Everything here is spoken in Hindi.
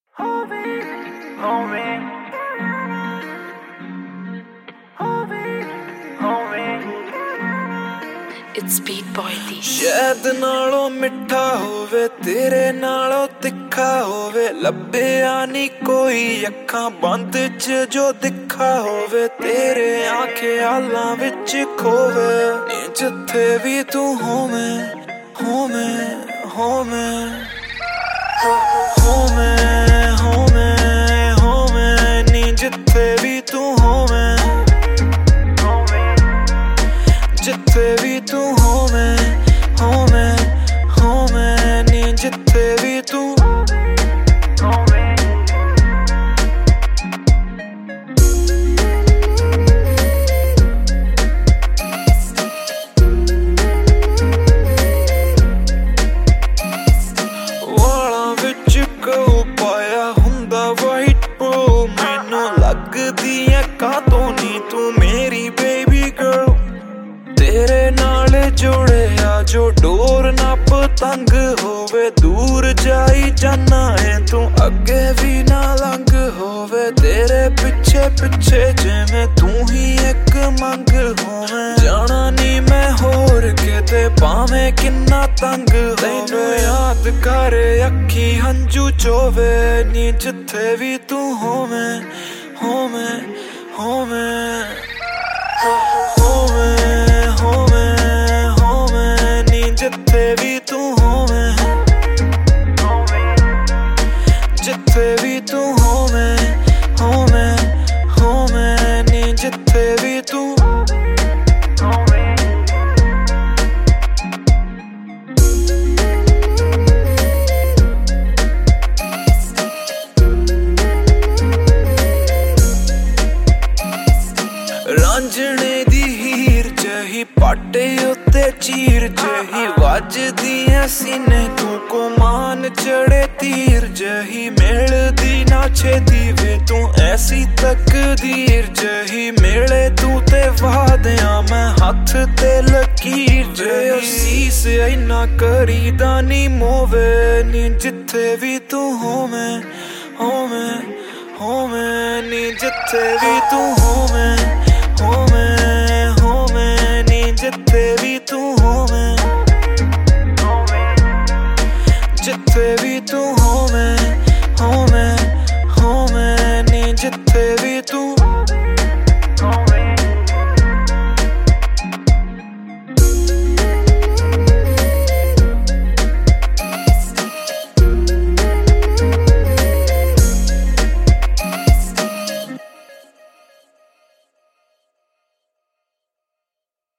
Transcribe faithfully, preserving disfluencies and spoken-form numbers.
It's Beat Boy D. शहद नालों मिठा होवे तेरे नालों तिखा होवे लब्बिया नी कोई अखां बंद च जो दिखा होवे तेरे आंखें आलां विच खोवे नी जिथे भी तू होवे होवे होवे होवे होवे होवे नी जिथे भी तू होवे जिथे भी तू होवे होवे होवे नी जिथे भी तू वाला विच कऊ पाया हुंदा वाइट प्रो मैनू लगदी है कातों नी तू मेरी बेबी गर्ल तेरे नाल जोड़िया जो डोर ना पतंग होवे दूर जाई जाना है तू अगे भी ना लंघ होवे तेरे पिछे पिछे जिवें तू ही एक मंग होवे जाना नी मैं होर किते पावें किन्ना तंग तैनू याद कर अखी हंजू चोवे नी जिथे भी तू होवे होवे होवे होवे होवे होवे नी जिथे भी तू होवे जिथे भी तू होवे होवे होवे नी जिथे भी तू रांझणे दी हीर जही पाटे उत्ते चीर जही वजदी है सीने तू को मान चढ़े तीर जही मिलदी ना छेती वे तू ऐसी तकदीर जही मिले तू ते वादियां मैं हथ ते लकीर जही सीस इना करीदा नी मोवे नी जिथे भी तू होवे होवे होवे नी जिथे भी तू होवे होवे होवे नी जिथे भी तू होवे जिथे भी तू होवे।